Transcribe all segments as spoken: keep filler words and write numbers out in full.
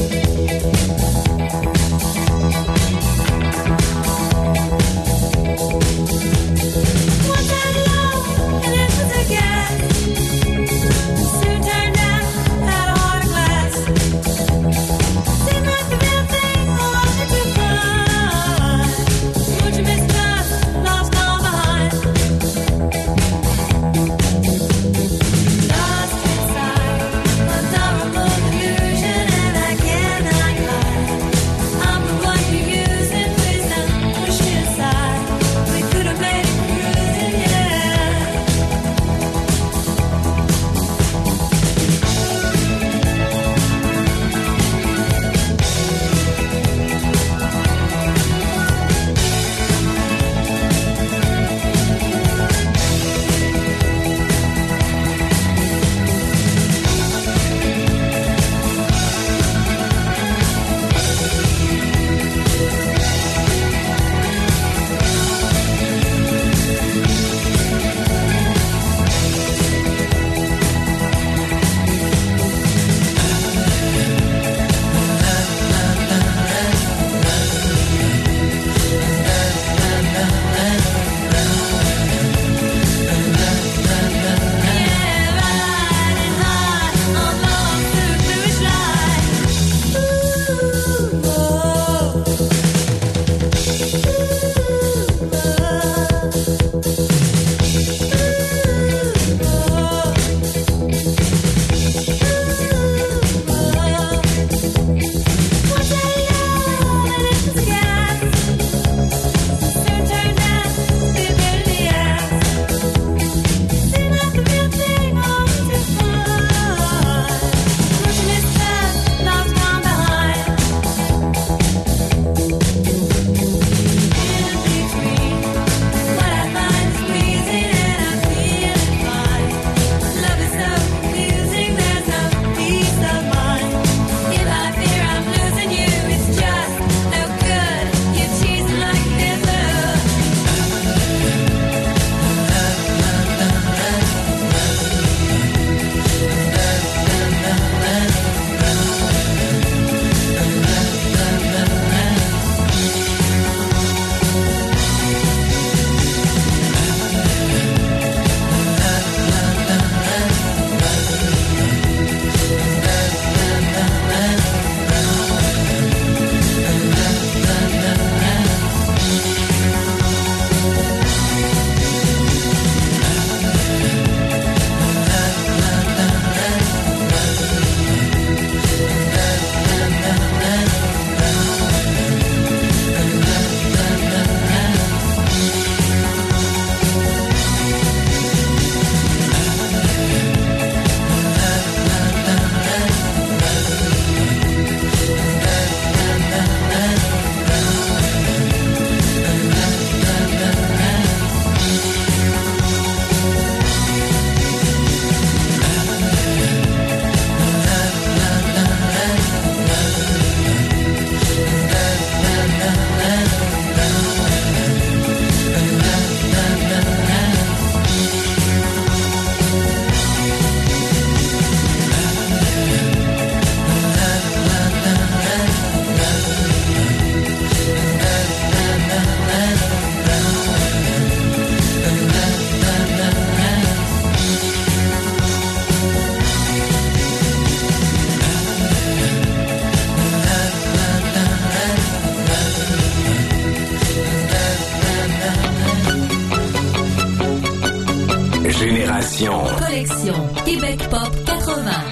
Génération. Collection Québec Pop quatre-vingts.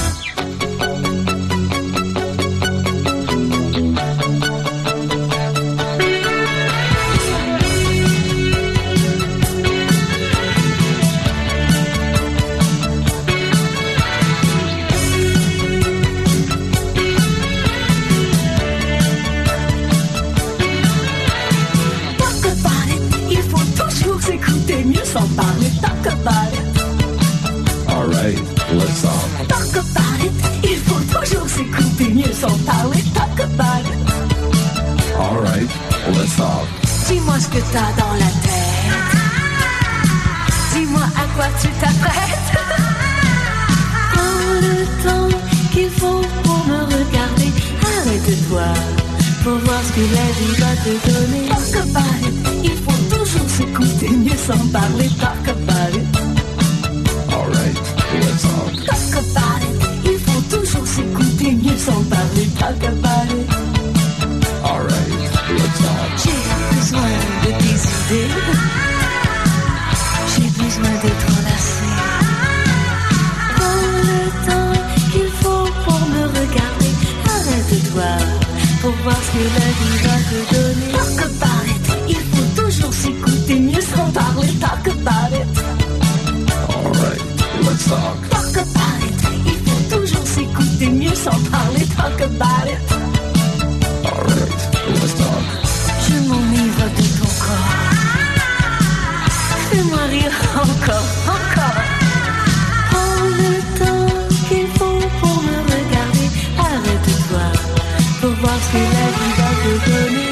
Sans parler, talk about it. All right, let's talk. Talk about it. Il faut toujours s'écouter mieux sans parler, talk about it. All right, let's talk. Dis-moi ce que t'as dans la tête. Dis-moi à quoi tu t'apprêtes. Prends le temps qu'il faut pour me regarder la vie va te donner. Talk about it, il faut toujours s'écouter, mieux sans parler. Talk about it. Alright, let's talk. Talk about it, il faut toujours s'écouter, mieux sans parler. Talk about it. Alright, let's talk. J'ai besoin de tes idées. J'ai besoin d'être enlacé. Prends le temps qu'il faut pour me regarder. Arrête-toi pour voir ce que la vie va te donner. Talk about it, il faut toujours s'écouter, mieux sans parler. Talk about it. Alright, let's talk. Talk about it, il faut toujours s'écouter, mieux sans parler. Talk about it. Alright, let's talk. Je m'enivre de ton corps. Fais-moi rire encore, encore. Prends le temps qu'il faut pour me regarder. Arrête-toi pour voir ce que la vie va te donner.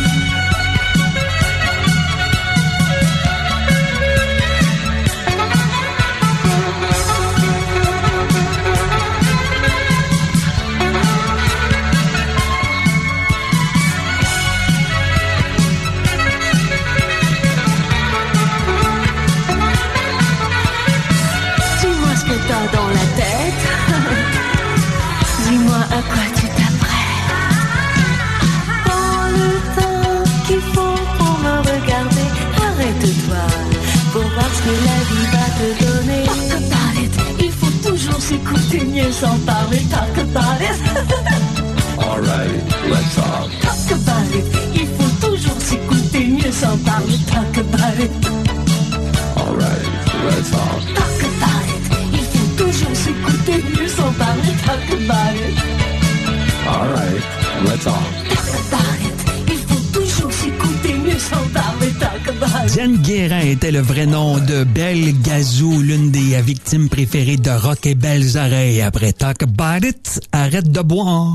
Dans la tête, dis-moi à quoi tu t'apprêtes. Prends le temps qu'il faut pour me regarder. Arrête-toi pour voir ce que la vie va te donner. Talk about it, il faut toujours s'écouter, mieux sans parler. Talk about it. Alright, let's talk. Talk about it, il faut toujours s'écouter, mieux sans parler. Talk about it. Alright, let's talk. Talk about it. Toujours s'écouter, mieux sans parler. Talk about it. Alright, let's talk. Talk about it. Il faut toujours s'écouter, mieux sans parler. Talk about it. Diane Guérin était le vrai nom de Belle Gazou, l'une des victimes préférées de Rock et Belles Oreilles. Après Talk About It, arrête de boire.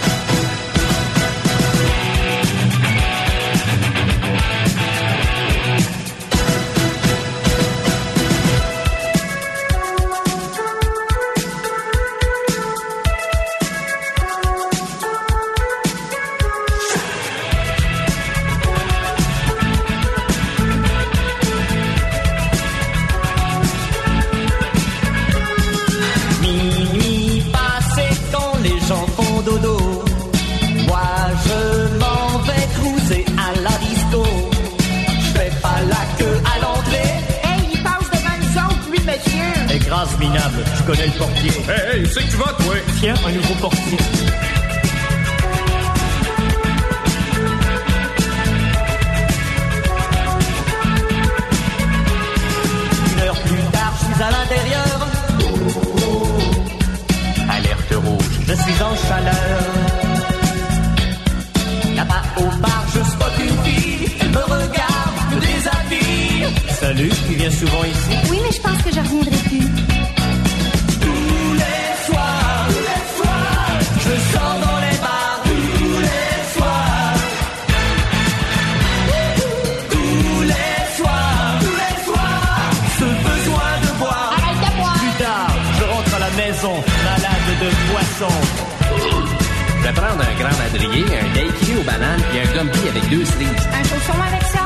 Minable, je connais le portier. Hey, hey, c'est que tu vas, toi? Tiens, un nouveau portier. Une heure plus tard, je suis à l'intérieur. Oh, oh, oh. Alerte rouge, je suis en chaleur. Là-bas au bar, je spot une fille. Elle me regarde, me déshabille. Salut, tu viens souvent ici? Oui, mais je pense que je reviendrai plus. Je sors dans les bars tous les soirs. Tous les soirs, tous les soirs. Ce besoin de boire. Arrête de boire. Plus tard, je rentre à la maison, malade de poisson. Je vais prendre un grand madrier, un daiquiri aux bananes et un gumby avec deux cerises. Un chausson avec ça?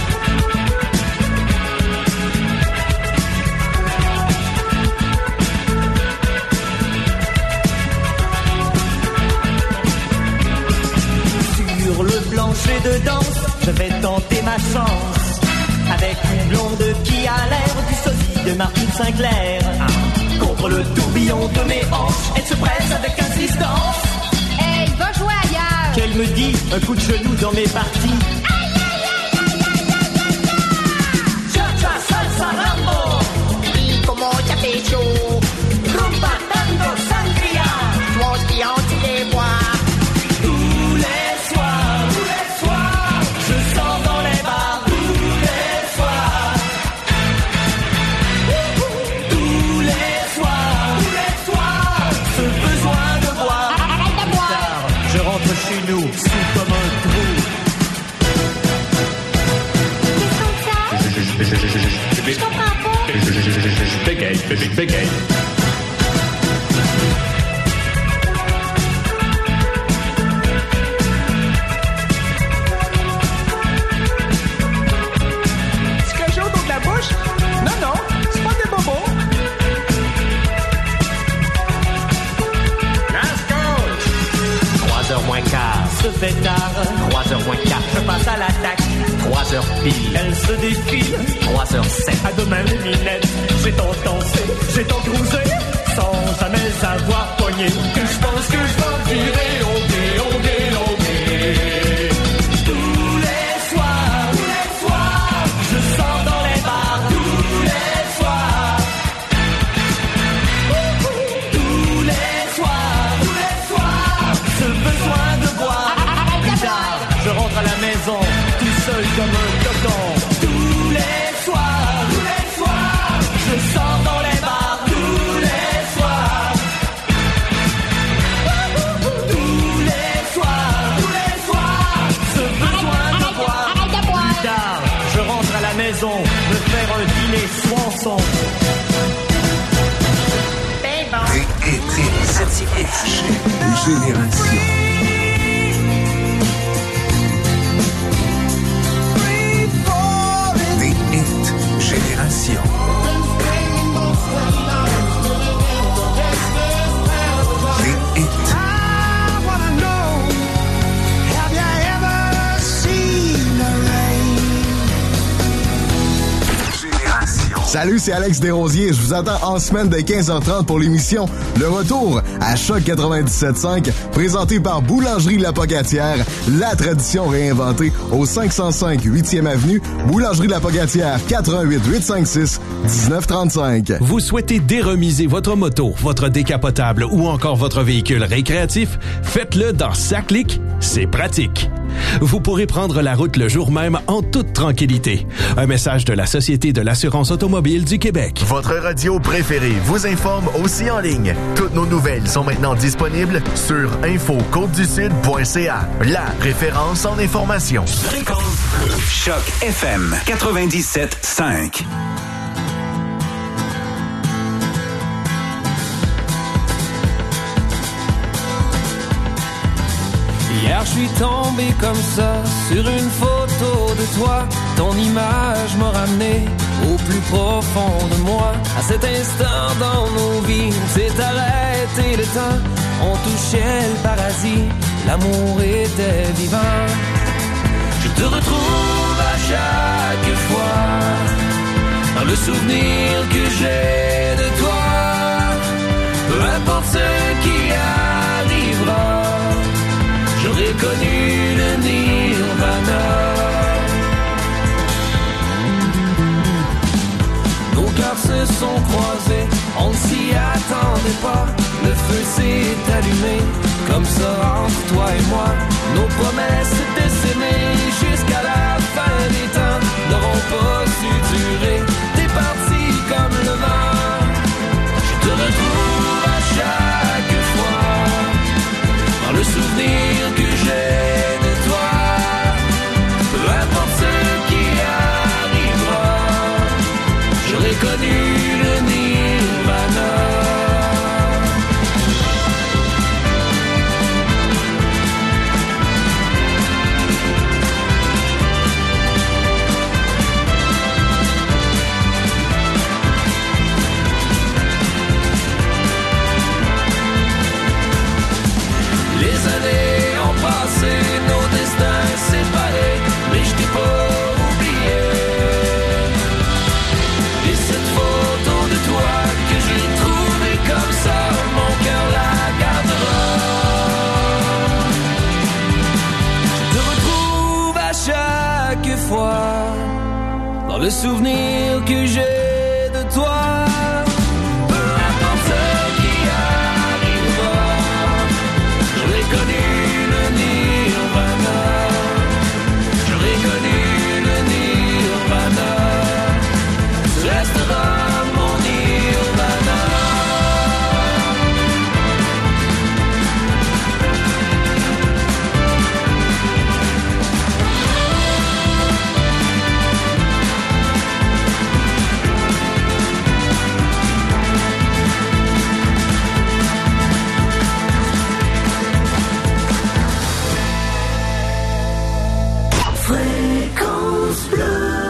Sur le plancher de danse, je vais tenter ma chance avec une blonde qui a l'air du sosie de Martine Sinclair. Contre le tourbillon de mes hanches, elle se presse avec insistance. Hey, va jouer ailleurs. Qu'elle me dit un coup de genou dans mes parties. Cha-cha, salsa, rambo. Y como ya te echó. Rumba, tango, sangria. Toi, espion, tu les vois. Tous les soirs, tous les soirs, je sors dans les bars. Tous les soirs. Tous les soirs, tous les soirs, ce besoin de boire. Arrête de boire. Tard, je rentre chez nous, sous comme un trou. Qu'est-ce qu'on fait? Je comprends pas. Je bégaye, je bégaye. se fait tard. trois heures moins quart. Je passe à l'attaque. trois heures pile. Elle se défile. trois heures sept. À demain les minettes. J'ai tant dansé, j'ai tant cruisé, sans jamais avoir pogné. Que je pense que je vais virer au dé, au dé, au dé. Tous les soirs, tous les soirs, je sors dans les bars. Tous les soirs. Tous les soirs, tous les soirs, ce besoin de boire. Plus tard, je rentre à la maison, tout seul comme un coton. Tous les soirs, tous les soirs, je sors dans les bars. Tous les soirs. Tous les soirs, tous les soirs, ce besoin de boire. Plus tard, je rentre à la maison, me faire un dîner soinçon. Génération. Des hits Génération. Des hits. Salut, c'est Alex Desrosiers. Je vous attends en semaine dès quinze heures trente pour l'émission Le Retour à Choc quatre-vingt-dix-sept cinq, présenté par Boulangerie La Pocatière, la tradition réinventée au cinq cent cinq huitième Avenue, Boulangerie La Pocatière, quatre un huit, huit cinq six, un neuf trois cinq. Vous souhaitez déremiser votre moto, votre décapotable ou encore votre véhicule récréatif? Faites-le dans Saclic, c'est pratique. Vous pourrez prendre la route le jour même en toute tranquillité. Un message de la Société de l'assurance automobile du Québec. Votre radio préférée vous informe aussi en ligne. Toutes nos nouvelles sont maintenant disponibles sur info côte du sud point c a. La référence en information. Choc F M quatre-vingt-dix-sept cinq. Hier je suis tombé comme ça sur une photo de toi. Ton image m'a ramené au plus profond de moi. À cet instant dans nos vies, on s'est arrêté le temps. On touchait le paradis, l'amour était vivant. Je te retrouve à chaque fois dans le souvenir que j'ai de toi. Peu importe ce qui arrivera, j'aurais connu le nirvana. Nos cœurs se sont croisés, on ne s'y attendait pas. Le feu s'est allumé, comme ça entre toi et moi. Nos promesses de s'aimer jusqu'à la fin des temps n'auront pas su durer. T'es parti comme le vent, je te retrouve à chaque fois dans le souvenir que j'ai de toi. Peu importe ce qui arrivera, j'aurais connu le nirvana. Les années ont passé, nos destins séparés, mais je t'ai pas oublié. Et cette photo de toi que j'ai trouvée comme ça, mon cœur la gardera. Je te retrouve à chaque fois dans le souvenir que j'ai